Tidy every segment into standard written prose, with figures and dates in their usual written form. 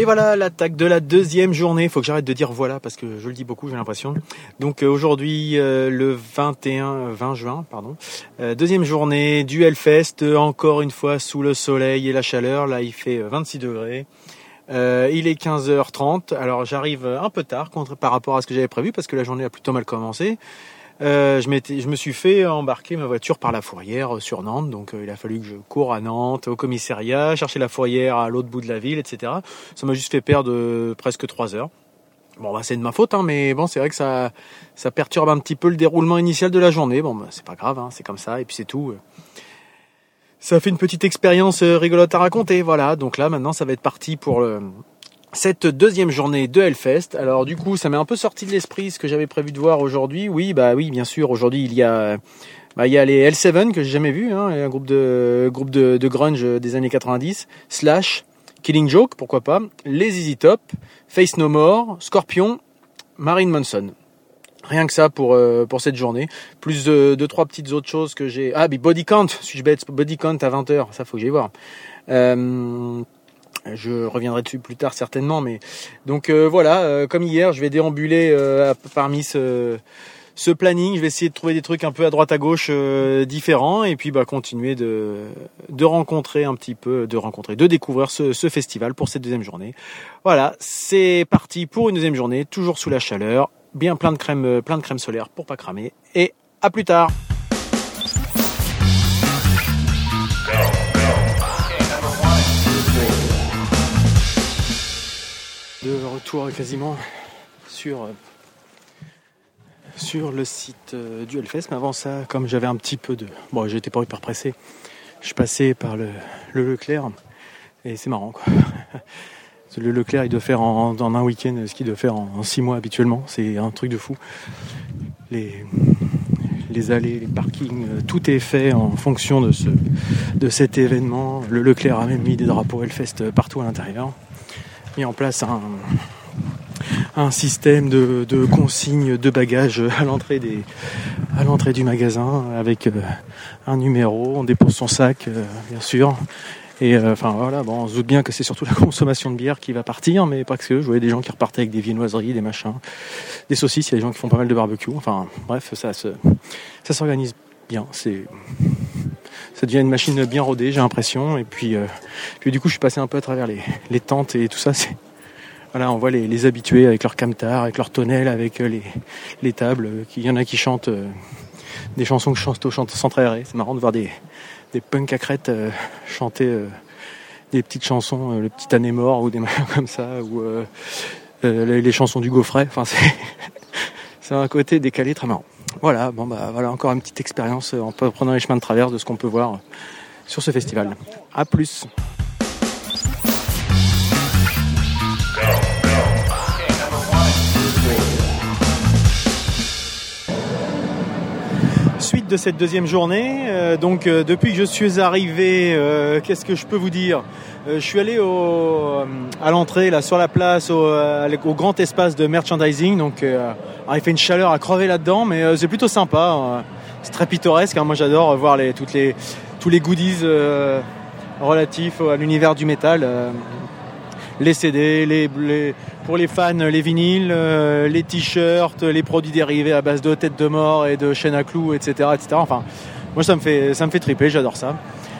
Et voilà l'attaque de la deuxième journée. Faut que j'arrête de dire voilà parce que je le dis beaucoup, j'ai l'impression. Donc aujourd'hui le 20 juin, deuxième journée du Hellfest, encore une fois sous le soleil et la chaleur. Là il fait 26 degrés. Il est 15h30. Alors j'arrive un peu tard par rapport à ce que j'avais prévu parce que la journée a plutôt mal commencé. Je me suis fait embarquer ma voiture par la fourrière sur Nantes, donc il a fallu que je cours à Nantes, au commissariat, chercher la fourrière à l'autre bout de la ville, etc. Ça m'a juste fait perdre presque 3 heures. Bon, bah c'est de ma faute, mais bon, c'est vrai que ça perturbe un petit peu le déroulement initial de la journée. Bon, bah, c'est pas grave, c'est comme ça, et puis c'est tout. Ça fait une petite expérience rigolote à raconter, voilà. Donc là, maintenant, ça va être parti pour cette deuxième journée de Hellfest. Alors du coup, ça m'est un peu sorti de l'esprit ce que j'avais prévu de voir aujourd'hui. Oui, bien sûr. Aujourd'hui, il y a les L7 que j'ai jamais vu, un groupe de grunge des années 90, Slash, Killing Joke, pourquoi pas, les ZZ Top, Face No More, Scorpion, Marilyn Manson. Rien que ça pour cette journée. Plus de trois petites autres choses que j'ai. Ah, mais Body Count, suis-je bête, Body Count à 20h, ça faut que j'aille voir. Je reviendrai dessus plus tard certainement, mais donc voilà, comme hier, je vais déambuler parmi ce planning. Je vais essayer de trouver des trucs un peu à droite à gauche différents, et puis continuer de rencontrer un petit peu, de découvrir ce festival pour cette deuxième journée. Voilà, c'est parti pour une deuxième journée, toujours sous la chaleur, bien plein de crème solaire pour pas cramer, et à plus tard. De retour quasiment sur le site du Hellfest, mais avant ça, comme j'avais un petit peu j'étais pas hyper pressé, je passais par le Leclerc, et c'est marrant quoi. Le Leclerc, il doit faire dans un week-end ce qu'il doit faire en 6 mois habituellement, c'est un truc de fou. Les allées, les parkings, tout est fait en fonction de cet événement. Le Leclerc a même mis des drapeaux Hellfest partout à l'intérieur. Mis en place un système de consignes de bagages à l'entrée du magasin avec un numéro, on dépose son sac bien sûr, et voilà, on se doute bien que c'est surtout la consommation de bière qui va partir, mais pas que je voyais des gens qui repartaient avec des viennoiseries, des machins, des saucisses. Il y a des gens qui font pas mal de barbecue, bref, ça s'organise bien, ça devient une machine bien rodée, j'ai l'impression. Et puis du coup, je suis passé un peu à travers les tentes et tout ça. Voilà, on voit les habitués avec leur camtar, avec leur tonnelle, avec les tables. Il y en a qui chantent des chansons que je chante au centre aéré. C'est marrant de voir des punks à crête chanter des petites chansons, le petit année mort ou des machins comme ça, ou les chansons du Gaufret. C'est un côté décalé très marrant. Voilà, voilà encore une petite expérience en prenant les chemins de traverse de ce qu'on peut voir sur ce festival. À plus. Suite de cette deuxième journée, depuis que je suis arrivé, qu'est-ce que je peux vous dire ? Je suis allé à l'entrée, là, sur la place, au grand espace de merchandising. Il fait une chaleur à crever là-dedans, mais c'est plutôt sympa. C'est très pittoresque. Moi, j'adore voir tous les goodies relatifs à l'univers du métal. Les CD, pour les fans, les vinyles, les t-shirts, les produits dérivés à base de têtes de mort et de chaînes à clous, etc., etc. Moi, ça me fait triper. J'adore ça.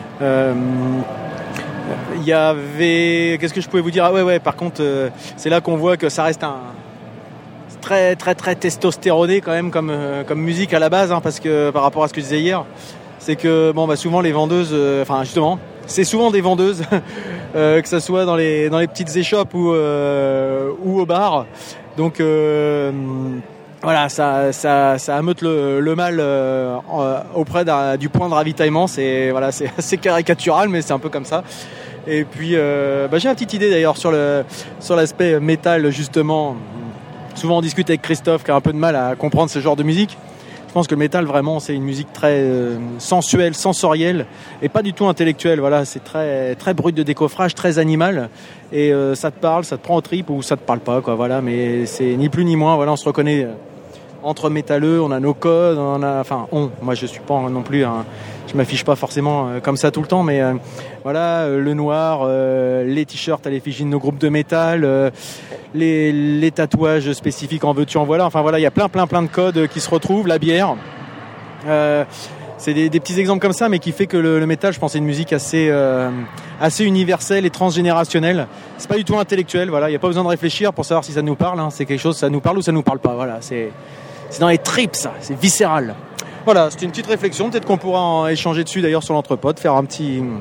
Il y avait... Qu'est-ce que je pouvais vous dire ? Par contre, c'est là qu'on voit que ça reste un très très très testostéroné quand même comme musique à la base, parce que par rapport à ce que je disais hier, c'est que souvent les vendeuses, c'est souvent des vendeuses, que ça soit dans les petites échoppes ou au bar. Donc voilà, ça ameute le mal auprès du point de ravitaillement. C'est assez caricatural, mais c'est un peu comme ça. Et puis j'ai une petite idée d'ailleurs sur l'aspect métal, justement. Souvent on discute avec Christophe qui a un peu de mal à comprendre ce genre de musique. Je pense que le métal, vraiment, c'est une musique très sensuelle, sensorielle et pas du tout intellectuelle. Voilà, c'est très très brut de décoffrage, très animal, et ça te parle, ça te prend aux tripes ou ça te parle pas, quoi. Voilà, mais c'est ni plus ni moins. Voilà, on se reconnaît entre métalleux, on a nos codes, moi je suis pas non plus je m'affiche pas forcément comme ça tout le temps, mais voilà, le noir, les t-shirts à l'effigie de nos groupes de métal, les tatouages spécifiques en veux-tu en voilà, enfin voilà, il y a plein de codes qui se retrouvent, la bière. C'est des petits exemples comme ça, mais qui fait que le métal, je pense, c'est une musique assez universelle et transgénérationnelle. C'est pas du tout intellectuel, voilà. Il n'y a pas besoin de réfléchir pour savoir si ça nous parle. Hein. C'est quelque chose, ça nous parle ou ça nous parle pas. Voilà, c'est dans les tripes, ça. C'est viscéral. Voilà, c'était une petite réflexion. Peut-être qu'on pourra en échanger dessus d'ailleurs sur l'entrepôt, faire un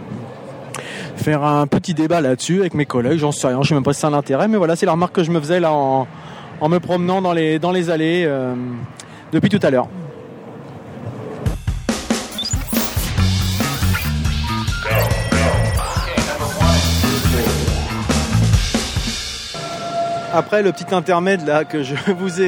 petit débat là-dessus avec mes collègues. J'en sais rien, je sais même pas si c'est un intérêt, mais voilà, c'est la remarque que je me faisais là en me promenant dans les allées depuis tout à l'heure. Après le petit intermède là que je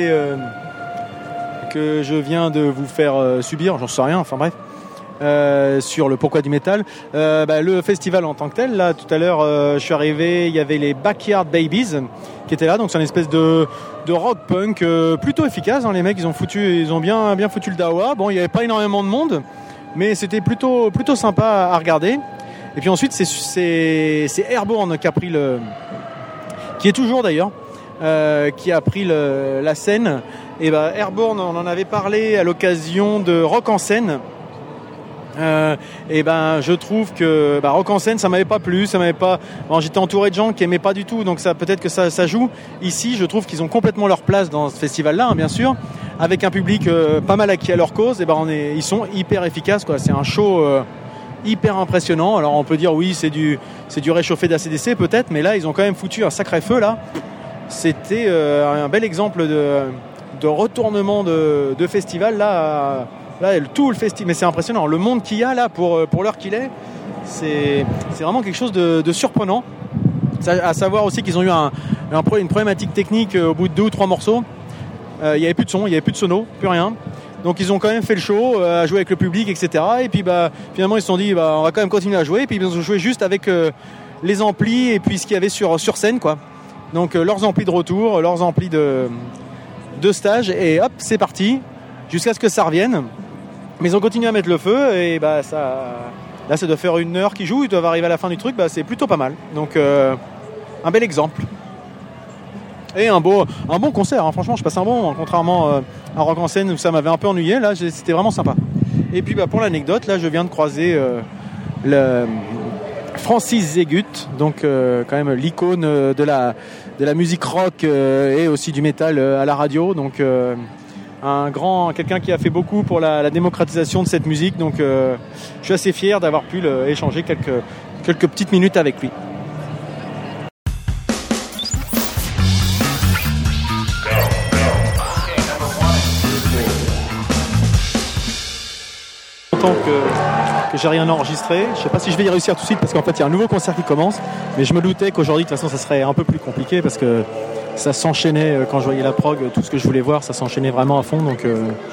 viens de vous faire subir, j'en sais rien, enfin bref, sur le pourquoi du métal, le festival en tant que tel, là tout à l'heure je suis arrivé, il y avait les Backyard Babies qui étaient là, donc c'est une espèce de rock punk plutôt efficace, hein, les mecs ils ont bien foutu le dawa. Bon, il n'y avait pas énormément de monde, mais c'était plutôt sympa à regarder. Et puis ensuite c'est Airborne qui est toujours d'ailleurs qui a pris la scène. Et Airborne, on en avait parlé à l'occasion de Rock en scène. Je trouve que Rock en scène, ça m'avait pas plu, j'étais entouré de gens qui aimaient pas du tout, donc ça peut-être que ça joue. Ici, je trouve qu'ils ont complètement leur place dans ce festival-là, hein, bien sûr, avec un public pas mal acquis à leur cause. Ils sont hyper efficaces, quoi. C'est un show hyper impressionnant. Alors on peut dire oui, c'est du réchauffé d'ACDC peut-être, mais là ils ont quand même foutu un sacré feu là. C'était un bel exemple de retournement de festival là, tout le festival, mais c'est impressionnant le monde qu'il y a là pour l'heure qu'il est. C'est vraiment quelque chose de surprenant. À savoir aussi qu'ils ont eu une problématique technique au bout de 2 ou 3 morceaux. Il n'y avait plus de son, il n'y avait plus de sono, plus rien. Donc ils ont quand même fait le show, à jouer avec le public, etc. Et puis finalement ils se sont dit on va quand même continuer à jouer. Et puis ils ont joué juste avec les amplis et puis ce qu'il y avait sur scène, quoi. Donc leurs amplis de retour, leurs amplis de stage, et hop, c'est parti jusqu'à ce que ça revienne. Mais ils ont continué à mettre le feu et là ça doit faire 1 heure qu'ils jouent, ils doivent arriver à la fin du truc, c'est plutôt pas mal. Donc un bel exemple. Et un bon concert, hein. Franchement je passe un bon moment, contrairement à Rock en scène où ça m'avait un peu ennuyé, là c'était vraiment sympa. Et puis pour l'anecdote, là je viens de croiser le Francis Zégut, donc quand même l'icône de la musique rock et aussi du métal à la radio, donc quelqu'un qui a fait beaucoup pour la démocratisation de cette musique, donc je suis assez fier d'avoir pu échanger quelques petites minutes avec lui. Que j'ai rien enregistré. Je sais pas si je vais y réussir tout de suite parce qu'en fait il y a un nouveau concert qui commence, mais je me doutais qu'aujourd'hui de toute façon ça serait un peu plus compliqué parce que ça s'enchaînait quand je voyais la prog, tout ce que je voulais voir ça s'enchaînait vraiment à fond, donc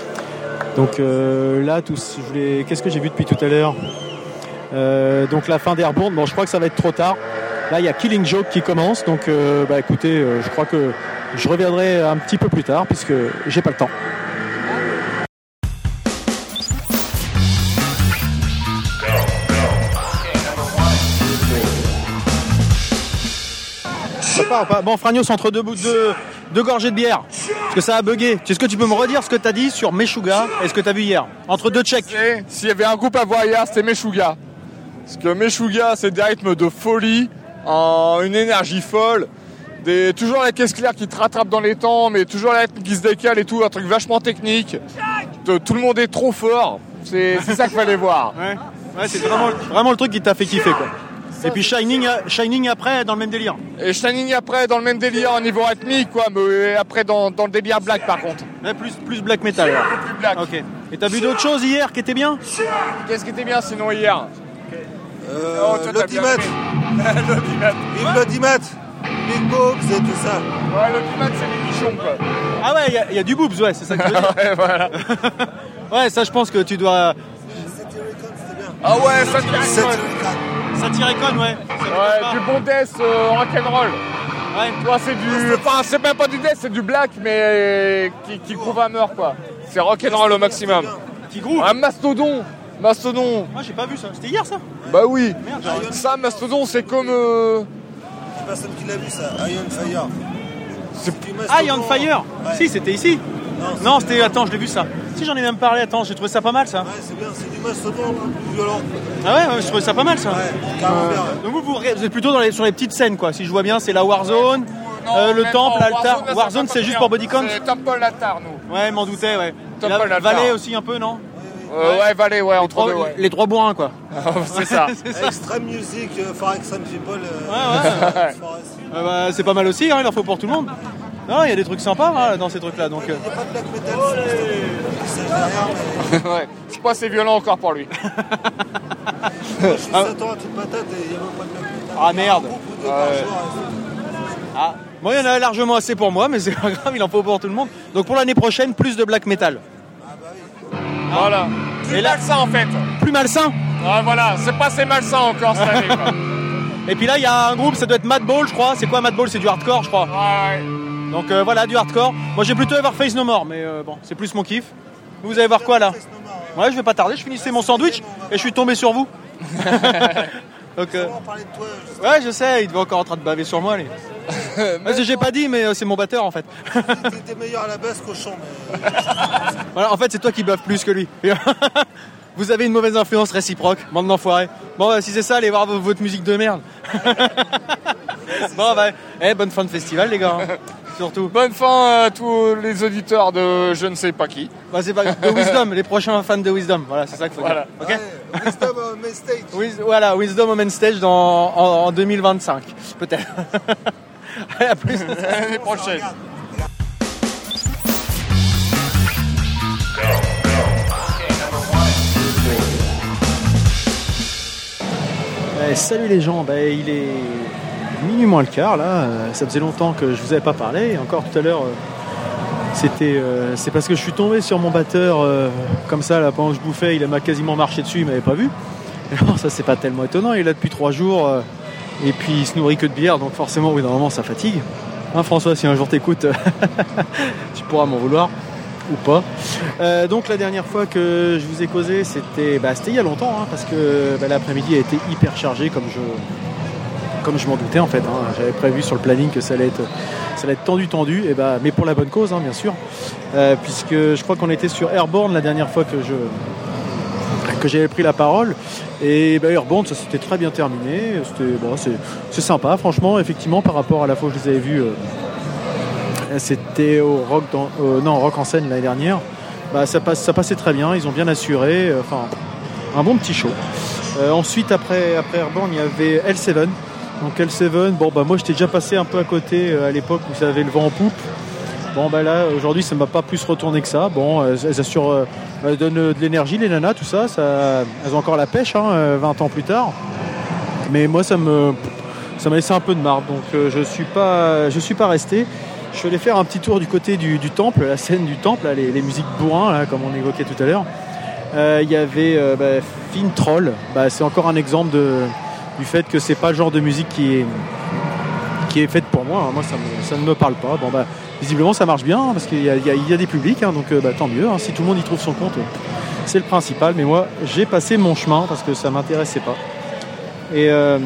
là qu'est-ce que j'ai vu depuis tout à l'heure, donc la fin d'Airborne, je crois que ça va être trop tard. Là il y a Killing Joke qui commence, donc écoutez, je crois que je reviendrai un petit peu plus tard puisque j'ai pas le temps. Bon, Fragnos, entre deux gorgées de bière, parce que ça a bugué. Est-ce que tu peux me redire ce que tu as dit sur Meshuggah et ce que tu as vu hier? Entre 2 checks. S'il y avait un groupe à voir hier, c'était Meshuggah. Parce que Meshuggah, c'est des rythmes de folie, une énergie folle, toujours la caisse claire qui te rattrape dans les temps, mais toujours la rythme qui se décale et tout, un truc vachement technique. Tout le monde est trop fort. C'est ça qu'il fallait voir. Ouais, c'est vraiment le truc qui t'a fait kiffer, quoi. Et puis Shining après dans le même délire. Et Shining après dans le même délire au niveau rythmique, quoi, mais après dans le délire black par contre. Ouais, plus black metal. Alors. Plus black. Ok. Et t'as vu d'autres choses hier qui étaient bien? Qu'est-ce qui était bien sinon hier? L'audimat. L'audimat. Big Boobs et tout ça. Ouais, l'audimat c'est les nichons, quoi. Ah ouais, il y a du boobs, ouais, c'est ça que je veux dire. Ouais, voilà. Ouais, ça je pense que tu dois... Satyricon, c'était bien. Ah ouais, Satyricon. Satyricon, ouais. Ouais, du bon death rock'n'roll. Ouais. Tu vois, c'est du... Enfin, c'est même pas du death, c'est du black, mais qui groove à mort, quoi. C'est rock'n'roll au maximum. Qui groove. Un Mastodon. Mastodon. Moi j'ai pas vu ça. C'était hier ça. Bah oui. Merde. Ça, Mastodon, c'est comme... Personne qui l'a vu ça, Iron Fire. Ah, Iron Fire. Ouais. Si, c'était ici. Non, c'était... Attends, je l'ai vu ça. Si, j'en ai même parlé. Attends, j'ai trouvé ça pas mal ça. Ouais, c'est bien, c'est du Mastodon un peu plus violent. Ah ouais, je trouvais ça pas mal ça. Ouais, carrément bien. Donc vous êtes plutôt sur les petites scènes quoi. Si je vois bien, c'est la Warzone, le même temple, pas. l'altar. là, Warzone, c'est juste pour body count. C'est Temple l'altar, nous. Ouais, m'en doutais, ouais. Temple, Et la l'altar. Vallée aussi un peu, non? Ouais, Valais, ouais, entre deux, ouais. Les trois bourrins quoi. C'est ça. Extreme Music, For Extreme People. Ouais. Forest. Bah, c'est pas mal aussi, hein, il en faut pour tout le monde. Non, il y a des trucs sympas hein, dans ces trucs-là. Donc, Il n'y a pas de black metal, c'est derrière, mais Ouais. Je sais pas, c'est violent encore pour lui. je suis Satan à toute patate et il n'y a même pas de black metal. Ah merde. Un groupe ou deux par jour, Ah. Bon, il y en a largement assez pour moi, mais c'est pas grave, il en faut pour tout le monde. Donc pour l'année prochaine, plus de black metal. Voilà. Plus Et là- malsain, en fait. Plus malsain. Ah, voilà, c'est pas assez malsain encore cette année, quoi. Et puis là, il y a un groupe, ça doit être Madball, je crois. C'est quoi Madball? C'est du hardcore, je crois. Ouais. Donc voilà, du hardcore. Moi, j'ai plutôt voir Face No More, mais bon, c'est plus mon kiff. Vous allez voir quoi là? Ouais, je vais pas tarder. Je finissais mon sandwich et je suis tombé sur vous. Donc, On va parler de toi, je sais ouais, je sais, il devait encore en train de baver sur moi. Ouais, j'ai pas dit, mais c'est mon batteur en fait. pas. T'es meilleur à la basse qu'au chant, mais Voilà, en fait, c'est toi qui bave plus que lui. Vous avez une mauvaise influence réciproque, bande d'enfoirés. Bon, si c'est ça, allez voir votre musique de merde. Bon, bah, bonne fin de festival, les gars. Hein. Surtout. Bonne fin à tous les auditeurs de je ne sais pas qui. Bah, c'est pas de Wisdom, les prochains fans de Wisdom. Voilà, c'est ça qu'il faut Voilà. dire. Ok. ouais, Wisdom Main Stage. Voilà, Wisdom au main stage en 2025, peut-être. Allez, à plus. L'année prochaine. Regarde. Salut les gens, il est minuit moins le quart là, ça faisait longtemps que je vous avais pas parlé, et encore tout à l'heure c'est parce que je suis tombé sur mon batteur comme ça là, pendant que je bouffais, il m'a quasiment marché dessus, il m'avait pas vu. Alors ça c'est pas tellement étonnant, il est là depuis 3 jours et puis il se nourrit que de bière, donc forcément au bout d'un moment ça fatigue. Hein, François, si un jour t'écoutes, tu pourras m'en vouloir. Ou pas. Donc la dernière fois que je vous ai causé, c'était il y a longtemps, hein, parce que l'après-midi a été hyper chargé comme je m'en doutais en fait. Hein. J'avais prévu sur le planning que ça allait être tendu, et mais pour la bonne cause, hein, bien sûr, puisque je crois qu'on était sur Airborne la dernière fois que j'avais pris la parole, et Airborne ça s'était très bien terminé. C'est sympa, franchement, effectivement, par rapport à la fois que je les avais vus. C'était au Rock en scène l'année dernière. Ça passait très bien, ils ont bien assuré. Un bon petit show. Ensuite, après Airborne, il y avait L7. Donc L7, moi j'étais déjà passé un peu à côté à l'époque où ça avait le vent en poupe. Là, aujourd'hui, ça ne m'a pas plus retourné que ça. Elles assurent, elles donnent de l'énergie, les nanas, tout ça. Elles ont encore la pêche, 20 ans plus tard. Mais moi, ça m'a laissé un peu de marde. Donc je suis pas resté. Je suis allé faire un petit tour du côté du temple, la scène du temple, là, les musiques bourrins, là, comme on évoquait tout à l'heure. Il y avait Fin Troll. C'est encore un exemple du fait que c'est pas le genre de musique qui est faite pour moi. Moi, ça ne me parle pas. Visiblement, ça marche bien, parce qu'il y a des publics, hein, donc tant mieux. Hein, si tout le monde y trouve son compte, c'est le principal. Mais moi, j'ai passé mon chemin parce que ça m'intéressait pas. Et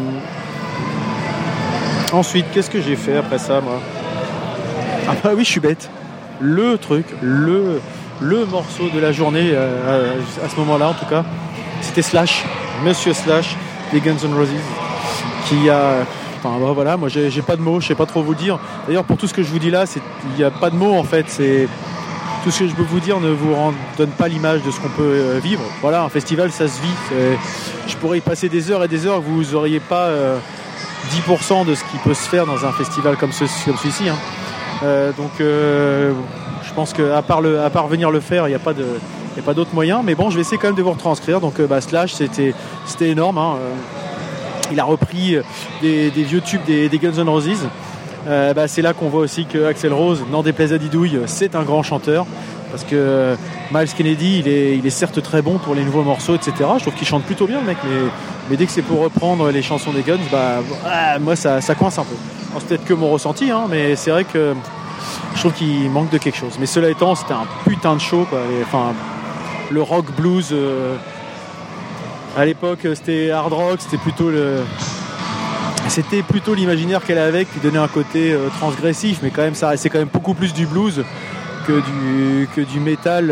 ensuite, qu'est-ce que j'ai fait après ça, moi ? Ah oui, je suis bête. Le morceau de la journée à ce moment-là, en tout cas, c'était Slash, Monsieur Slash des Guns N' Roses, qui a... voilà, moi j'ai pas de mots, je sais pas trop vous dire. D'ailleurs, pour tout ce que je vous dis là, il n'y a pas de mots en fait. C'est tout ce que je peux vous dire ne vous donne pas l'image de ce qu'on peut vivre. Voilà, un festival, ça se vit. Je pourrais y passer des heures et des heures, vous n'auriez pas 10% de ce qui peut se faire dans un festival comme celui-ci. Hein. Je pense qu'à part venir le faire, il n'y a pas d'autre moyen. Mais bon, je vais essayer quand même de vous retranscrire. Donc Slash, c'était énorme. Hein. Il a repris des vieux tubes des Guns N' Roses. C'est là qu'on voit aussi que Axl Rose, n'en déplaise à Didouille, c'est un grand chanteur. Parce que Miles Kennedy, il est certes très bon pour les nouveaux morceaux, etc. Je trouve qu'il chante plutôt bien, le mec. Mais dès que c'est pour reprendre les chansons des Guns, moi, ça coince un peu. Alors, c'est peut-être que mon ressenti, hein, mais c'est vrai que je trouve qu'il manque de quelque chose. Mais cela étant, c'était un putain de show, quoi. Le rock blues, à l'époque, c'était hard rock, c'était plutôt l'imaginaire qu'elle avait qui donnait un côté transgressif, mais quand même, ça restait quand même beaucoup plus du blues que du métal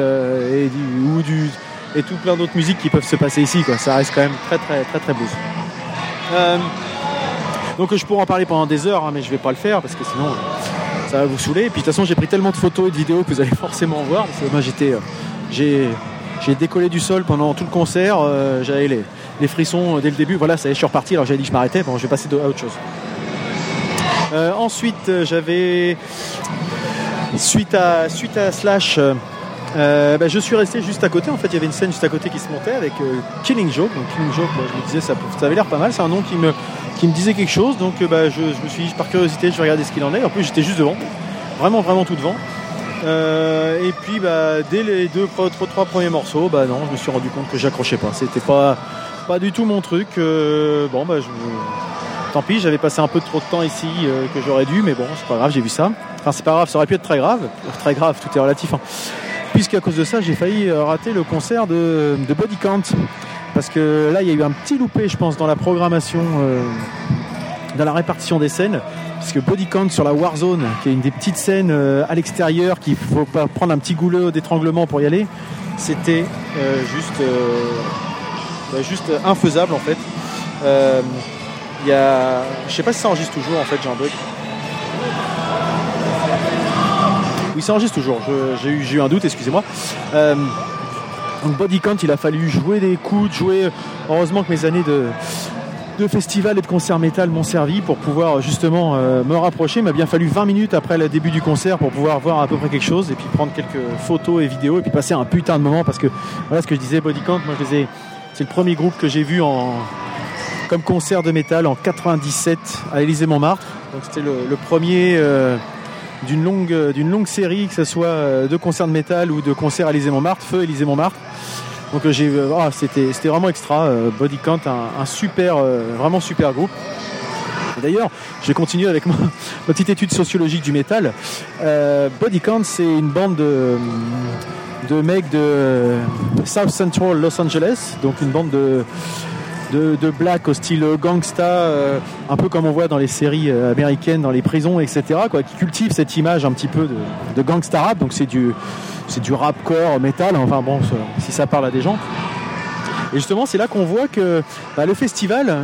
et tout plein d'autres musiques qui peuvent se passer ici, quoi. Ça reste quand même très très très très blues. Donc je pourrais en parler pendant des heures, hein, mais je vais pas le faire parce que sinon ça va vous saouler. Et puis de toute façon j'ai pris tellement de photos et de vidéos que vous allez forcément voir. Parce que moi j'ai décollé du sol pendant tout le concert, j'avais les frissons dès le début. Voilà, ça y est, je suis reparti. Alors j'avais dit que je m'arrêtais, bon je vais passer à autre chose. Ensuite j'avais suite à Slash. Je suis resté juste à côté. En fait, il y avait une scène juste à côté qui se montait avec Killing Joke. Donc Killing Joke, je me disais ça avait l'air pas mal. C'est un nom qui me disait quelque chose. Donc je me suis dit par curiosité, je vais regarder ce qu'il en est. En plus, j'étais juste devant, vraiment tout devant. Et puis dès les trois premiers morceaux, non, je me suis rendu compte que j'accrochais pas. C'était pas du tout mon truc. Tant pis, j'avais passé un peu trop de temps ici que j'aurais dû, mais bon, c'est pas grave, j'ai vu ça. Enfin, c'est pas grave, ça aurait pu être très grave. Très grave, tout est relatif. Hein. Puisqu'à cause de ça, j'ai failli rater le concert de Body Count. Parce que là, il y a eu un petit loupé, je pense, dans la programmation, dans la répartition des scènes. Puisque Body Count sur la Warzone, qui est une des petites scènes à l'extérieur, qu'il faut pas prendre un petit goulot d'étranglement pour y aller, c'était juste infaisable, en fait. Je sais pas si ça enregistre toujours, en fait, j'ai un bug. Oui, ça enregistre toujours. J'ai eu un doute, excusez-moi. Donc Body Count, il a fallu jouer des coudes, heureusement que mes années de festival et de concert métal m'ont servi pour pouvoir justement me rapprocher. Il m'a bien fallu 20 minutes après le début du concert pour pouvoir voir à peu près quelque chose et puis prendre quelques photos et vidéos et puis passer un putain de moment parce que voilà ce que je disais, Body Count, moi c'est le premier groupe que j'ai vu comme concert de métal en 97 à Élysée-Montmartre. Donc c'était le premier d'une longue série, que ce soit de concerts de métal ou de concerts à Élysée-Montmartre, Feu Élysée-Montmartre. Donc c'était vraiment extra. Body Count, un super, vraiment super groupe. Et d'ailleurs, je vais continuer avec ma petite étude sociologique du métal. Body Count, c'est une bande de mecs de South Central Los Angeles, donc une bande de black au style gangsta, un peu comme on voit dans les séries américaines, dans les prisons, etc., quoi, qui cultive cette image un petit peu de gangsta rap. Donc c'est du rapcore métal, enfin bon, si ça parle à des gens. Et justement, c'est là qu'on voit que le festival,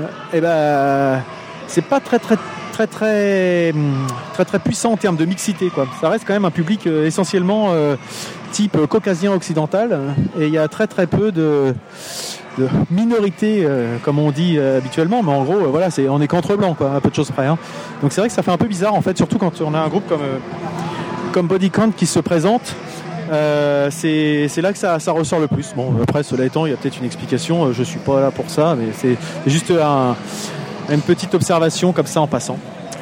c'est pas très puissant en termes de mixité, quoi. Ça reste quand même un public essentiellement type caucasien occidental, et il y a très peu de minorité, comme on dit habituellement, mais en gros, voilà, on est qu'entre blancs, quoi, à peu de choses près. Hein. Donc c'est vrai que ça fait un peu bizarre, en fait, surtout quand on a un groupe comme Body Count qui se présente. C'est là que ça ressort le plus. Bon, après, cela étant, il y a peut-être une explication. Je suis pas là pour ça, mais c'est juste une petite observation comme ça en passant.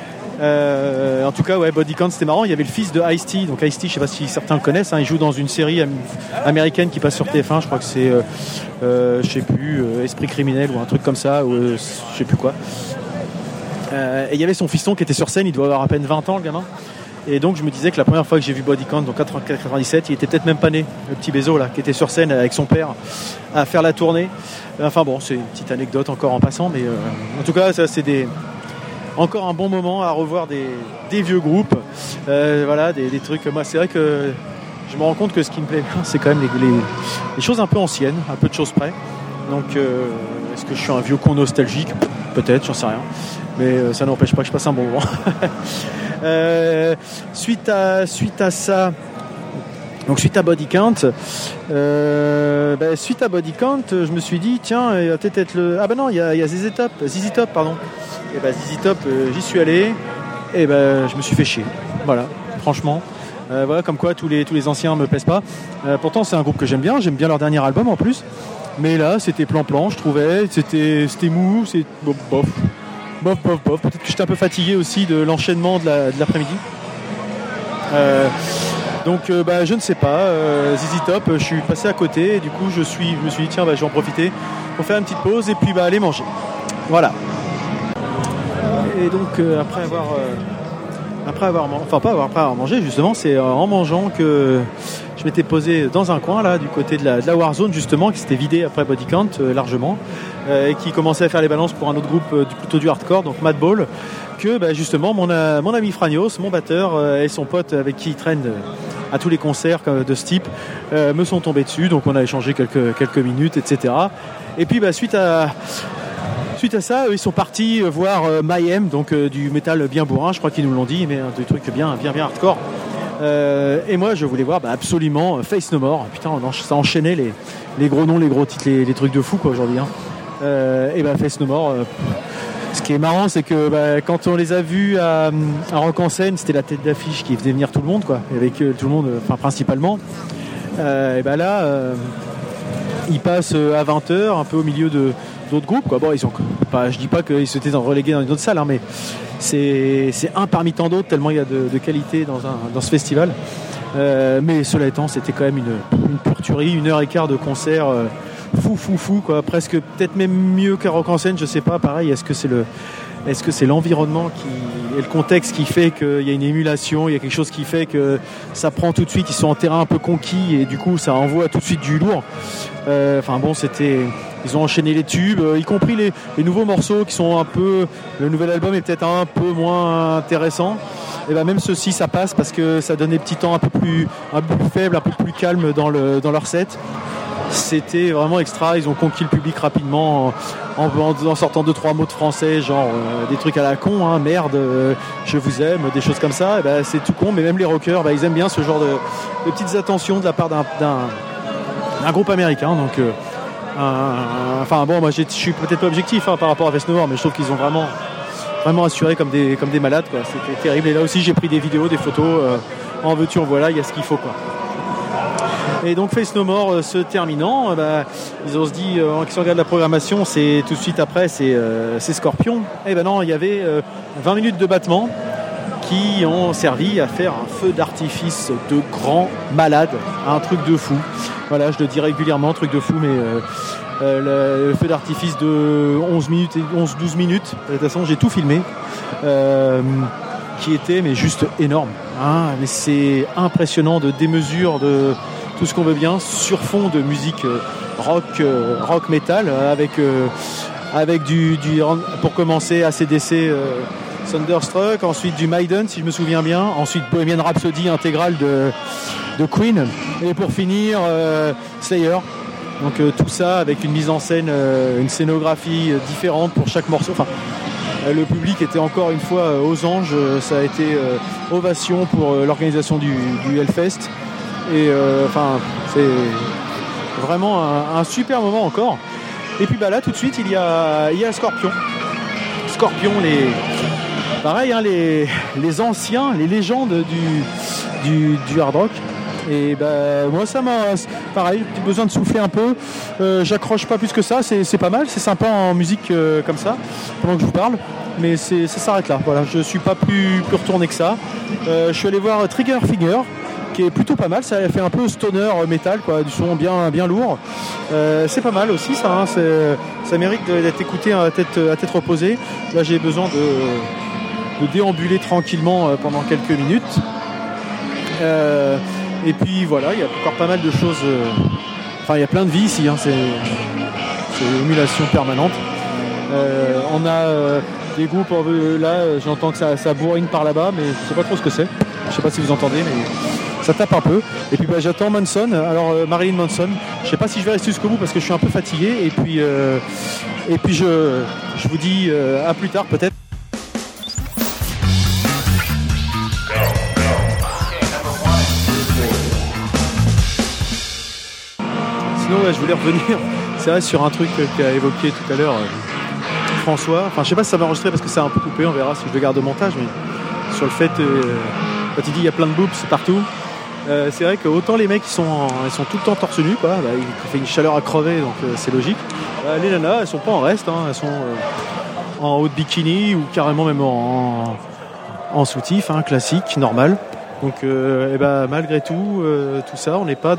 En tout cas, ouais, Body Count, c'était marrant. Il y avait le fils de Ice-T. Donc Ice-T, je sais pas si certains le connaissent, hein, il joue dans une série américaine qui passe sur TF1. Je crois que c'est, je sais plus, Esprit criminel ou un truc comme ça, ou je sais plus quoi. Et il y avait son fiston qui était sur scène. Il doit avoir à peine 20 ans, le gamin. Et donc je me disais que la première fois que j'ai vu Body Count, donc 97, il était peut-être même pas né, le petit Bézo là, qui était sur scène avec son père à faire la tournée. Enfin bon, c'est une petite anecdote encore en passant, mais en tout cas, ça c'est encore un bon moment à revoir des vieux groupes, voilà, des trucs. Moi, c'est vrai que je me rends compte que ce qui me plaît bien, c'est quand même les choses un peu anciennes, un peu de choses près. Donc, est-ce que je suis un vieux con nostalgique ? Peut-être, j'en sais rien. Mais ça n'empêche pas que je passe un bon moment. Suite à ça, donc suite à Body Count, je me suis dit tiens, il va peut-être être le. Ah bah non, il y a ZZ Top, pardon. Et bah ZZ Top, j'y suis allé, et je me suis fait chier. Voilà, franchement. Voilà, comme quoi tous les anciens me plaisent pas. Pourtant c'est un groupe que j'aime bien leur dernier album en plus. Mais là c'était plan-plan, je trouvais, c'était mou, c'est bof. Peut-être que j'étais un peu fatigué aussi de l'enchaînement de l'après-midi. Donc je ne sais pas, ZZ Top, je suis passé à côté et du coup je me suis dit tiens, je vais en profiter pour faire une petite pause et puis aller manger. Voilà. Et donc après avoir mangé justement, c'est en mangeant que je m'étais posé dans un coin là du côté de la Warzone justement, qui s'était vidé après Body Count largement, et qui commençait à faire les balances pour un autre groupe plutôt du hardcore, donc Madball, que justement mon ami Franios, mon batteur, et son pote avec qui il traîne à tous les concerts de ce type, me sont tombés dessus, donc on a échangé quelques minutes, etc. Et puis suite à ça, ils sont partis voir Mayhem, donc du métal bien bourrin, je crois qu'ils nous l'ont dit, mais des trucs bien hardcore. Et moi, je voulais voir absolument Faith No More. Putain, ça enchaînait les gros noms, les gros titres, les trucs de fou quoi aujourd'hui. Et Faith No More. Ce qui est marrant, c'est que quand on les a vus à Rock en Seine, c'était la tête d'affiche qui faisait venir tout le monde, quoi, avec tout le monde, principalement. Ils passent à 20h, un peu au milieu d'autres groupes, quoi. Bon, je dis pas qu'ils s'étaient relégués dans une autre salle, mais c'est un parmi tant d'autres, tellement il y a de qualité dans ce festival. Mais cela étant, c'était quand même une pure tuerie, 1h15 de concert fou, quoi. Presque peut-être même mieux qu'à Rock en Seine, je sais pas. Pareil, est-ce que c'est l'environnement et le contexte qui fait qu'il y a une émulation, il y a quelque chose qui fait que ça prend tout de suite, ils sont en terrain un peu conquis et du coup ça envoie tout de suite du lourd. Ils ont enchaîné les tubes, y compris les nouveaux morceaux qui sont un peu... Le nouvel album est peut-être un peu moins intéressant. Et même ceux-ci, ça passe parce que ça donne des petits temps un peu plus faibles, un peu plus calmes dans leur set. C'était vraiment extra, ils ont conquis le public rapidement en sortant 2-3 mots de français, genre des trucs à la con, merde, je vous aime, des choses comme ça. C'est tout con, mais même les rockers, ils aiment bien ce genre de petites attentions de la part d'un groupe américain. Donc, moi je suis peut-être pas objectif par rapport à Faith No More, mais je trouve qu'ils ont vraiment assuré comme des malades, quoi. C'était terrible. Et là aussi, j'ai pris des vidéos, des photos, en veux-tu, en voilà, il y a ce qu'il faut, quoi. Et donc Faith No More se terminant, ils ont se dit, qu'ils regardent la programmation, c'est tout de suite après, c'est Scorpion. Et non, il y avait 20 minutes de battement qui ont servi à faire un feu d'artifice de grand malade, un truc de fou. Voilà, je le dis régulièrement, truc de fou, mais le feu d'artifice de 11-12 minutes, de toute façon j'ai tout filmé, qui était juste énorme. Mais c'est impressionnant de démesure de tout ce qu'on veut bien, sur fond de musique rock metal, avec du pour commencer AC/DC, Thunderstruck, ensuite du Maiden si je me souviens bien, ensuite Bohemian Rhapsody intégrale de Queen, et pour finir Slayer. Donc tout ça avec une mise en scène, une scénographie différente pour chaque morceau. Le public était encore une fois aux anges, ça a été ovation pour l'organisation du Hellfest. Et c'est vraiment un super moment encore. Et puis là tout de suite il y a Scorpion, les anciens, les légendes du hard rock. Et moi ça m'a pareil, besoin de souffler un peu, j'accroche pas plus que ça, c'est pas mal, c'est sympa en musique comme ça pendant que je vous parle, mais ça s'arrête là. Voilà, je suis pas plus retourné que ça. Je suis allé voir Trigger Finger, qui est plutôt pas mal, ça fait un peu stoner metal, quoi, du son bien lourd. C'est pas mal aussi ça, ça mérite d'être écouté à tête reposée. Là j'ai besoin de déambuler tranquillement pendant quelques minutes. Et puis voilà, il y a encore pas mal de choses. Il y a plein de vie ici, c'est une émulation permanente. On a des groupes, là j'entends que ça bourrine par là-bas, mais je sais pas trop ce que c'est. Je sais pas si vous entendez, mais ça tape un peu. Et puis j'attends Manson, alors Marilyn Manson. Je sais pas si je vais rester jusqu'au bout parce que je suis un peu fatigué. Et puis je vous dis à plus tard peut-être. Sinon je voulais revenir, c'est vrai, sur un truc qu'a évoqué tout à l'heure François. Je sais pas si ça va enregistrer parce que c'est un peu coupé, on verra si je le garde au montage, mais sur le fait quand il dit il y a plein de boobs partout, c'est vrai que autant les mecs ils sont tout le temps torse nu, quoi, il fait une chaleur à crever, donc c'est logique. Les nanas elles sont pas en reste, elles sont en haut de bikini ou carrément même en soutif, classique, normal. Donc malgré tout ça, on n'est pas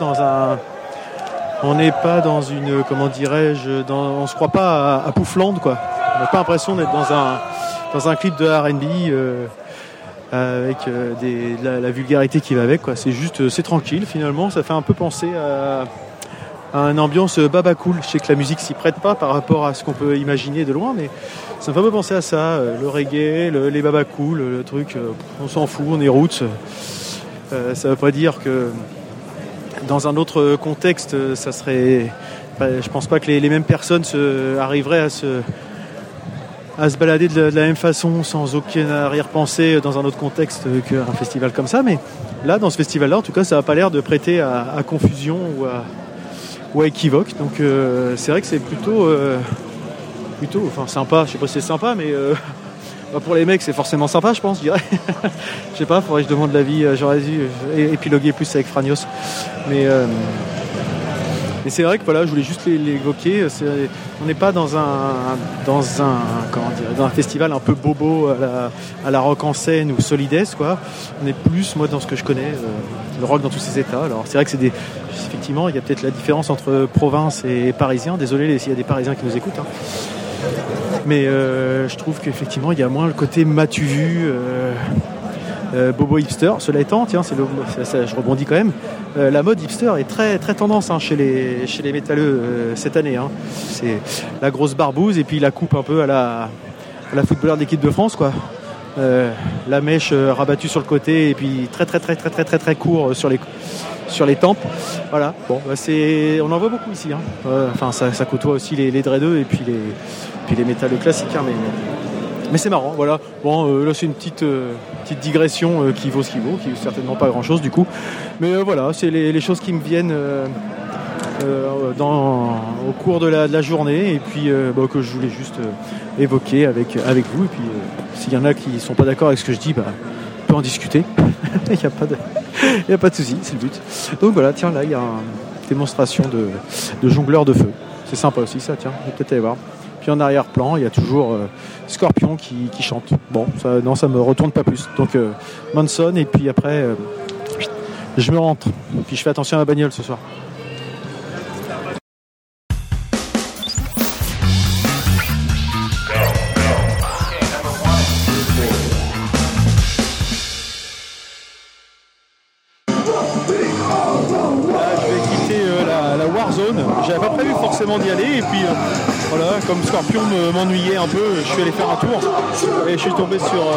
dans une, comment dirais-je, on se croit pas à Pouflande, quoi. n'a pas l'impression d'être dans un clip de R&B avec la vulgarité qui va avec, quoi. C'est tranquille finalement. Ça fait un peu penser à une ambiance baba cool. Je sais que la musique s'y prête pas par rapport à ce qu'on peut imaginer de loin, mais ça me fait un peu penser à ça. Le reggae, les baba cool, le truc, on s'en fout, on est roots. Ça veut pas dire que dans un autre contexte, ça serait... je pense pas que les mêmes personnes arriveraient à se balader de la même façon sans aucune arrière-pensée dans un autre contexte qu'un festival comme ça. Mais là, dans ce festival-là, en tout cas, ça n'a pas l'air de prêter à confusion ou à équivoque. Donc c'est vrai que c'est plutôt sympa. Je sais pas si c'est sympa, mais pour les mecs c'est forcément sympa, je pense, je dirais. Je sais pas, faudrait que je demande l'avis. J'aurais dû épiloguer plus avec Franios, mais c'est vrai que voilà, je voulais juste l'évoquer. On n'est pas dans un festival un peu bobo à la rock en scène ou Solides, quoi. On est plus, moi, dans ce que je connais, le rock dans tous ses états. Alors c'est vrai que effectivement, il y a peut-être la différence entre province et parisien. Désolé s'il y a des parisiens qui nous écoutent, hein. Mais je trouve qu'effectivement il y a moins le côté m'as-tu vu, bobo hipster. Cela étant, tiens, je rebondis quand même. La mode hipster est très très tendance, hein, chez les métalleux cette année, hein. C'est la grosse barbouze et puis la coupe un peu à la footballeur de l'équipe de France, quoi. La mèche rabattue sur le côté et puis très très très très très très très court sur les tempes. Voilà. Bon, on en voit beaucoup ici, hein. Enfin, ça côtoie aussi les dreadeux et puis les métalleux classiques, hein, mais c'est marrant, voilà. Bon, là c'est une petite digression qui vaut ce qui vaut, qui est certainement pas grand chose du coup. Mais voilà, c'est les choses qui me viennent au cours de la journée et puis que je voulais juste évoquer avec vous. Et puis s'il y en a qui sont pas d'accord avec ce que je dis, on peut en discuter. Il n'y a pas de souci, c'est le but. Donc voilà, tiens, là il y a une démonstration de jongleur de feu. C'est sympa aussi ça, tiens, je vais peut-être aller voir. Puis en arrière-plan, il y a toujours Scorpion qui chante. Bon, ça me retourne pas plus. Donc Manson, et puis après, je me rentre. Puis je fais attention à ma bagnole ce soir. J'avais pas prévu forcément d'y aller et puis voilà, comme Scorpion m'ennuyait un peu, je suis allé faire un tour et je suis tombé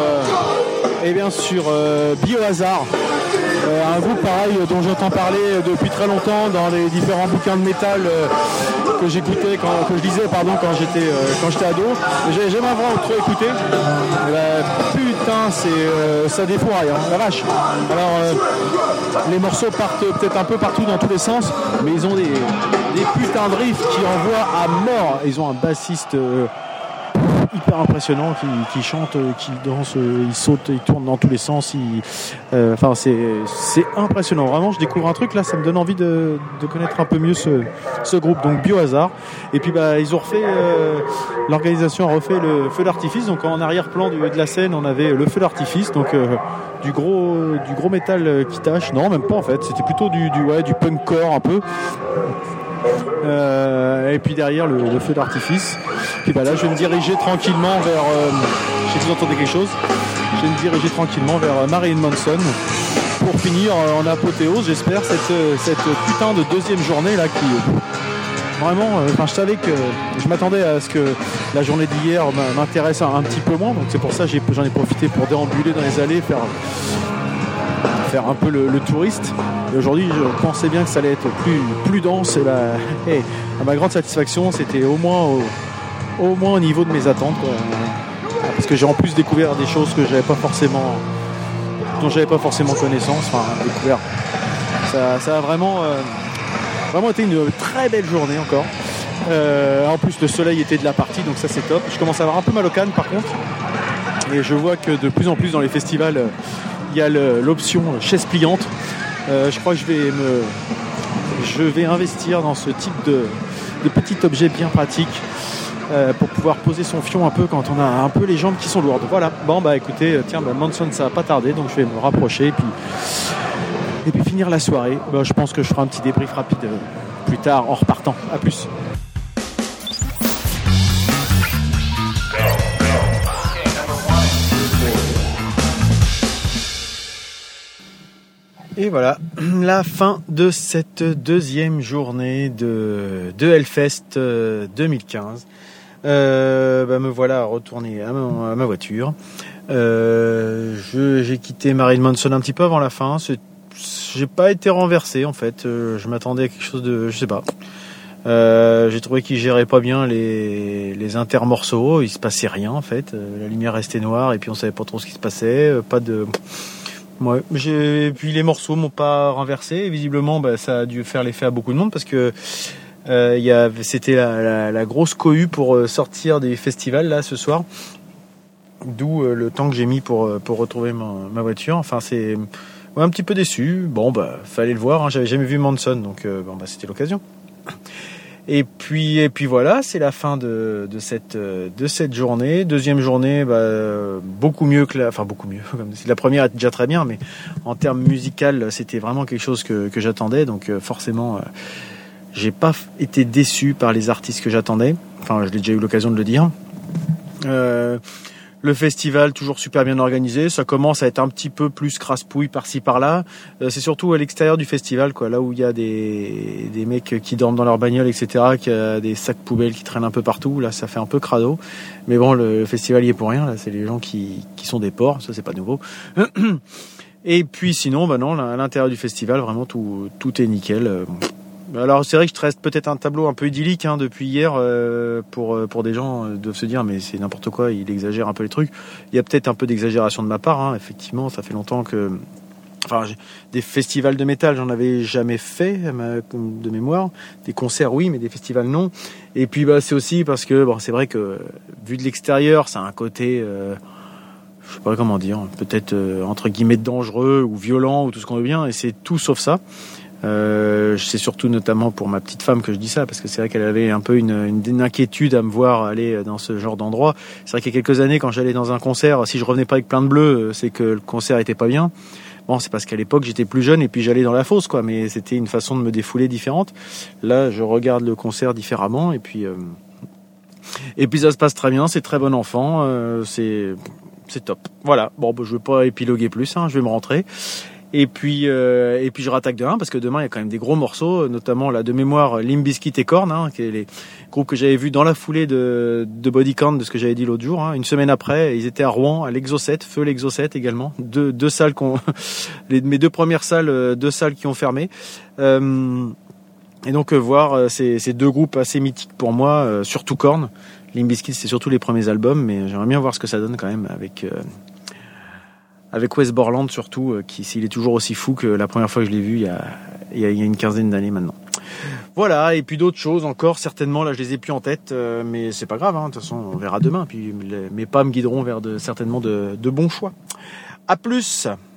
sur Biohazard, un groupe pareil dont j'entends parler depuis très longtemps dans les différents bouquins de métal que j'écoutais que je lisais quand j'étais ado. J'avais jamais vraiment trop écouté. Putain, ça défouraille, hein, la vache. Alors les morceaux partent peut-être un peu partout dans tous les sens, mais ils ont des putains de riffs qui envoient à mort. Ils ont un bassiste hyper impressionnant qui chante, qui danse, il saute, il tourne dans tous les sens. C'est impressionnant. Vraiment, je découvre un truc là, ça me donne envie de connaître un peu mieux ce groupe. Donc Biohazard. Et puis ils ont refait, l'organisation a refait le feu d'artifice. Donc en arrière-plan de la scène, on avait le feu d'artifice. Donc du gros métal qui tâche. Non, même pas en fait. C'était plutôt du punkcore un peu. Et puis derrière le feu d'artifice. Puis là je vais me diriger tranquillement vers je sais que vous entendez quelque chose. Je vais me diriger tranquillement vers Marilyn Manson pour finir en apothéose, j'espère, cette putain de deuxième journée là qui vraiment, je savais que je m'attendais à ce que la journée d'hier m'intéresse un petit peu moins, donc c'est pour ça j'en ai profité pour déambuler dans les allées, faire un peu le touriste. Et aujourd'hui, je pensais bien que ça allait être plus dense. Et à ma grande satisfaction, c'était au moins au niveau de mes attentes, quoi. Parce que j'ai en plus découvert des choses dont j'avais pas forcément connaissance. Enfin, découvert. Ça a vraiment été une très belle journée encore. En plus, le soleil était de la partie, donc ça c'est top. Je commence à avoir un peu mal au canne par contre. Et je vois que de plus en plus dans les festivals, il y a l'option chaise pliante. Je crois que je vais investir dans ce type de petit objet bien pratique pour pouvoir poser son fion un peu quand on a un peu les jambes qui sont lourdes. Voilà. Bon écoutez, Manson ça va pas tarder, donc je vais me rapprocher et puis finir la soirée. Je pense que je ferai un petit débrief rapide plus tard en repartant. À plus. Et voilà, la fin de cette deuxième journée de Hellfest 2015. Me voilà retourné à ma voiture. J'ai quitté Marilyn Manson un petit peu avant la fin. J'ai pas été renversé en fait. Je m'attendais à quelque chose de, je sais pas. J'ai trouvé qu'il gérait pas bien les intermorceaux. Il se passait rien en fait. La lumière restait noire et puis on savait pas trop ce qui se passait. Pas de. Ouais. Puis les morceaux m'ont pas renversé. Visiblement, ça a dû faire l'effet à beaucoup de monde parce que c'était la grosse cohue pour sortir des festivals là ce soir. D'où le temps que j'ai mis pour retrouver ma voiture. Enfin, c'est un petit peu déçu. Bon, fallait le voir. Hein. J'avais jamais vu Manson, donc c'était l'occasion. Et puis voilà, c'est la fin de cette journée. Deuxième journée, beaucoup mieux que beaucoup mieux. La première était déjà très bien, mais en termes musical, c'était vraiment quelque chose que j'attendais. Donc forcément, j'ai pas été déçu par les artistes que j'attendais. Enfin, je l'ai déjà eu l'occasion de le dire. Le festival toujours super bien organisé, ça commence à être un petit peu plus crasse-pouille par-ci par-là. C'est surtout à l'extérieur du festival, quoi, là où il y a des mecs qui dorment dans leur bagnole, etc., qui a des sacs poubelles qui traînent un peu partout. Là, ça fait un peu crado. Mais bon, le festival y est pour rien. Là, c'est les gens qui sont des porcs, ça c'est pas nouveau. Et puis sinon, non, à l'intérieur du festival, vraiment tout est nickel. Alors c'est vrai que je te reste peut-être un tableau un peu idyllique depuis hier pour des gens doivent se dire mais c'est n'importe quoi, il exagère un peu les trucs. Il y a peut-être un peu d'exagération de ma part, effectivement, ça fait longtemps que des festivals de métal, j'en avais jamais fait de mémoire, des concerts oui, mais des festivals non. Et puis c'est aussi parce que c'est vrai que vu de l'extérieur, ça a un côté je sais pas comment dire, peut-être entre guillemets dangereux ou violent ou tout ce qu'on veut bien, et c'est tout sauf ça. C'est surtout notamment pour ma petite femme que je dis ça, parce que c'est vrai qu'elle avait un peu une inquiétude à me voir aller dans ce genre d'endroit. C'est vrai qu'il y a quelques années, quand j'allais dans un concert, si je revenais pas avec plein de bleus, c'est que le concert était pas bien. Bon, c'est parce qu'à l'époque j'étais plus jeune et puis j'allais dans la fosse, quoi. Mais c'était une façon de me défouler différente. Là, je regarde le concert différemment et puis ça se passe très bien. C'est très bon enfant. C'est top. Voilà. Bon, je vais pas épiloguer plus. Je vais me rentrer. Et puis je rattaque demain parce que demain il y a quand même des gros morceaux, notamment là de mémoire Limp Bizkit et Korn, qui est les groupes que j'avais vus dans la foulée de Body Count, de ce que j'avais dit l'autre jour. Une semaine après, ils étaient à Rouen, à l'Exo7, Feu l'Exo7 également, deux salles mes deux premières salles, deux salles qui ont fermé. Et donc voir ces deux groupes assez mythiques pour moi, surtout Korn. Limp Bizkit, c'est surtout les premiers albums, mais j'aimerais bien voir ce que ça donne quand même avec Wes Borland surtout, s'il est toujours aussi fou que la première fois que je l'ai vu il y a une quinzaine d'années maintenant. Voilà, et puis d'autres choses encore, certainement, là je les ai plus en tête, mais c'est pas grave, de toute façon on verra demain, puis mes pas me guideront vers certainement de bons choix. À plus.